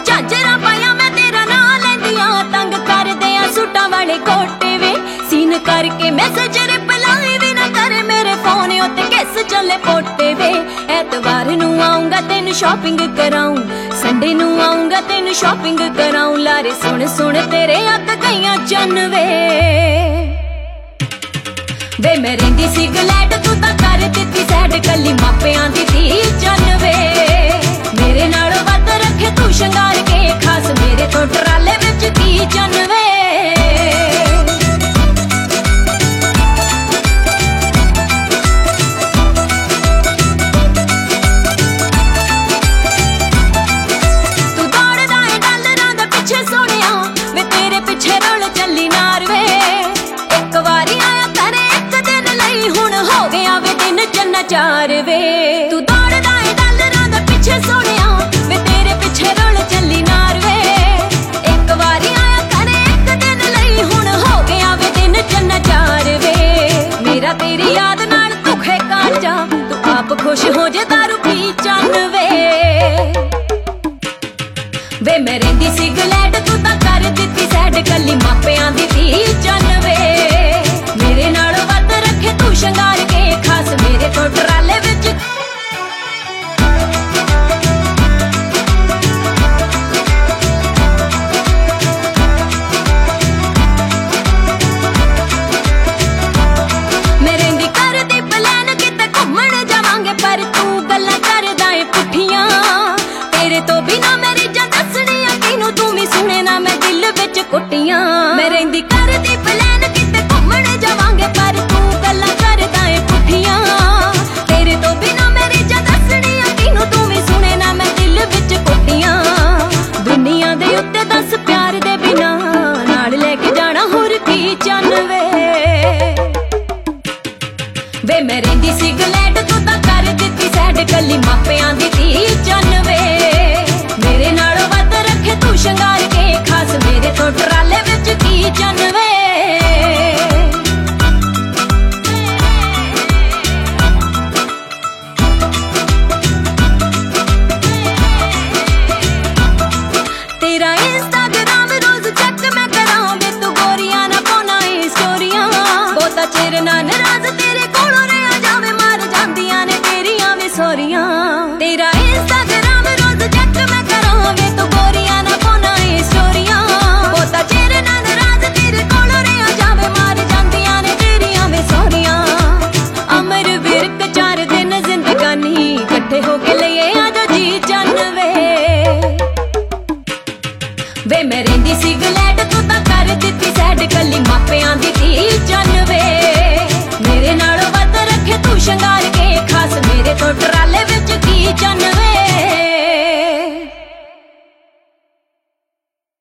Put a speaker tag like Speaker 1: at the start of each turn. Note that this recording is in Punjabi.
Speaker 1: ਝਾਂਜਰਾਂ ਪਾਈਆਂ ਮੈਂ ਤੇਰਾ ਨਾਂ ਲੈਂਦੀਆਂ, ਤੰਗ ਕਰਦੇ ਆ ਸੂਟਾਂ ਵਾਲੇ ਕੋਟੇ ਵੇ। ਸੀਨ ਕਰਕੇ ਮੈਸੇਜ ਰਿਪਲਾਈ ਵੀ ਨਾ ਕਰੇ ਮੇਰੇ ਫੋਨ ਉੱਤੇ ਕਿਸ ਚੱਲੇ ਪੋਟੇ ਵੇ। ਐਤਵਾਰ ਨੂੰ ਆਉਂਗਾ ਤੈਨੂੰ ਸ਼ਾਪਿੰਗ ਕਰਾਉਂ, ਸੰਡੇ ਨੂੰ ਆਉਂਗਾ ਤੈਨੂੰ ਸ਼ਾਪਿੰਗ ਕਰਾਉਂ। ਲਾਰੇ ਸੁਣ ਸੁਣ ਤੇਰੇ ਅੱਗ ਗਈਆਂ ਚੰਨ ਵੇ। ਵੇ ਮੈਂ ਰਹਿੰਦੀ ਸੀ ਗਲੈਡ ਤੂੰ ਤਾਂ ਕਰ ਦਿੱਤੀ ਸੈਡ, ਕੱਲੀ ਮਾਪਿਆਂ ਦੀ ਧੀ ਚੰਨ ਵੇ। ਮੇਰੇ ਨਾਲੋਂ ਵੱਧ ਰੱਖੇ ਤੂੰ ਸ਼ਿੰਗਾਰ ਕੇ ਖਾਸ, ਮੇਰੇ ਤੋਂ ਟਰਾਲੇ ਵਿੱਚ ਕੀ ਚੰਨ ਵੇ। ਤੂੰ ਦੌੜਦਾ ਏ ਡਾਲਰਾਂ ਦੇ ਪਿੱਛੇ ਸੋਹਣਿਆ, ਵੇ ਤੇਰੇ ਪਿੱਛੇ ਰੋਲ ਚੱਲੀ ਨਾਰ ਵੇ। ਇੱਕ ਵਾਰੀ ਆਇਆ ਕਰੇ ਇੱਕ ਦਿਨ ਲਈ, ਹੁਣ ਹੋ ਗਿਆ ਵੇ ਦਿਨ ਚੰਨਾ ਚਾਰ ਵੇ। ਤੂੰ ਦੌੜਦਾ ਏ ਡਾਲਰਾਂ ਦੇ ਪਿੱਛੇ ਸੋਹਣਿਆ, ਵੇ ਤੇਰੇ ਪਿੱਛੇ ਰੋਲ ਚੱਲੀ ਨਾਰ ਵੇ। ਇੱਕ ਵਾਰੀ ਆਇਆ ਕਰੇ ਇੱਕ ਦਿਨ ਲਈ, ਹੁਣ ਹੋ ਗਿਆ ਵੇ ਦਿਨ ਚੰਨਾ ਚਾਰ ਵੇ। ਮੇਰਾ ਤੇਰੀ ਯਾਦ ਨਾਲ ਦੁਖੇ ਕਾਂਜਾ, ਤੂੰ ਆਪ ਖੁਸ਼ ਹੋ ਜੇ ਦਾਰੂ ਪੀ ਚੰਨ ਵੇ। ਵੇ ਮੈਂ ਰਹਿੰਦੀ ਸੀ ਗਲੈਡ ਤੂੰ ਤਾਂ ਕਰ ਦਿੱਤੀ ਸੈਡ, ਕੱਲੀ ਮਾਪਿਆਂ ਦੀ ਧੀ ਚੰਨ ਵੇ। ਮੇਰੇ ਨਾਲੋਂ ਵੱਧ ਰੱਖੇ ਤੂੰ ਸ਼ਿੰਗਾਰ ਕੇ ਖਾਸ, ਮੇਰੇ ਤੋਂ ਟਰਾਲੇ ਵਿੱਚ ਮੈਂ ਰਹਿੰਦੀ ਕਰਦੀ ਪਲਾਨ ਕਿਤੇ ਘੁੰਮਣ ਜਾਵਾਂਗੇ, ਪਰ ਤੂੰ ਗੱਲਾਂ ਕਰਦਾ ਏ ਪੁੱਠੀਆਂ। ਤੇਰੇ ਤੋਂ ਬਿਨਾ ਮੇਰੀ ਜਾਨ ਦੱਸਣੀ ਆ ਕਿਨੂੰ, ਤੂੰ ਵੀ ਸੁਣੇ ਨਾ ਮੈਂ ਦਿਲ ਵਿੱਚ ਕੁੱਟੀਆਂ। ਮੈਂ ਰਹਿੰਦੀ ਕਰਦੀ ਪਲਾਨ ਕਿਤੇ ਘੁੰਮਣ ਜਾਵਾਂਗੇ, ਪਰ ਤੂੰ ਗੱਲਾਂ ਕਰਦਾ ਏ ਪੁੱਠੀਆਂ। ਤੇਰੇ ਤੋਂ ਬਿਨਾ ਮੇਰੀ ਜਾਨ ਦੱਸਣੀ ਆ ਕਿਨੂੰ, ਤੂੰ ਵੀ ਸੁਣੇ ਨਾ ਮੈਂ ਦਿਲ ਵਿੱਚ ਕੁੱਟੀਆਂ। ਦੁਨੀਆ ਦੇ ਉੱਤੇ ਦੱਸ ਪਿਆਰ ਦੇ ਬਿਨਾ ਨਾਲ ਲੈ ਕੇ ਜਾਣਾ ਹੋਰ ਕੀ ਚੰਨ ਵੇ। ਵੇ ਮੈਂ ਰਹਿੰਦੀ ਸੀ ਗਲੈਡ ਤੂੰ ਤਾਂ ਕਰ ਦਿੱਤੀ ਸੈਡ, ਕੱਲੀ ਮਾਪਿਆਂ ਦੀ ਧੀ ਚੰਨ ਵੇ। ਮੇਰੇ ਨਾਲੋਂ ਵੱਧ ਰੱਖੇ ਤੂੰ ਸ਼ਿੰਗਾਰ ਕੇ ਖਾਸ, ਮੇਰੇ ਤੋਂ ਟਰਾਲੇ ਵਿੱਚ ਕੀ ਚੰਨ ਵੇ। ਤੇਰਾ ਇੰਸਟਾਗ੍ਰਾਮ ਰੋਜ਼ ਚੈੱਕ ਮੈਂ ਕਰਾਂ, ਵੇ ਤੂੰ ਗੋਰੀਆਂ ਨਾ ਪਾਉਣਾ ਏ ਸਟੋਰੀਆਂ। ਬਹੁਤਾ ਚਿਰ ਨਾ ਨਾਰਾਜ਼ ਤੇਰੇ ਕੋਲੋਂ ਰਹਿ ਜਾਵੇ, ਮਰ ਜਾਂਦੀਆਂ ਨੇ ਤੇਰੀਆਂ ਵੀ ਸੋਰੀਆਂ। ਤੇਰਾ ਇੰਸਟਾਗ੍ਰਾਮ ਰੋਜ਼ ਚੈੱਕ ਮੈਂ ਕਰਾਂ, ਵੇ ਤੂੰ ਗੋਰੀਆਂ ਨਾ ਪਾਉਣਾ ਏ ਸਟੋਰੀਆਂ। ਬਹੁਤਾ ਚਿਰ ਨਾ ਨਾਰਾਜ਼ ਤੇਰੇ ਕੋਲੋਂ ਰਹਿ ਜਾਵੇ, ਮਰ ਜਾਂਦੀਆਂ ਨੇ ਤੇਰੀਆਂ ਵੀ ਸੋਰੀਆਂ। ਅਮਰ ਵਿਰਕ 4 ਦਿਨ ਜ਼ਿੰਦਗਾਨੀ, ਇਕੱਠੇ ਹੋ ਕੇ ਲਈਏ ਆਜਾ ਜੀ ਚੰਨ ਵੇ। ਵੇ ਮੈਂ ਰਹਿੰਦੀ ਸੀ ਗਲੈਡ ਤੂੰ ਤਾਂ ਕਰ ਦਿੱਤੀ ਸੈਡ, ਕੱਲੀ ਮਾਪਿਆਂ ਦੀ ਧੀ ਚੰਨ ਵੇ। ਮੇਰੇ ਨਾਲੋਂ ਵੱਧ ਰੱਖੇ ਤੂੰ ਸ਼ਿੰਗਾਰ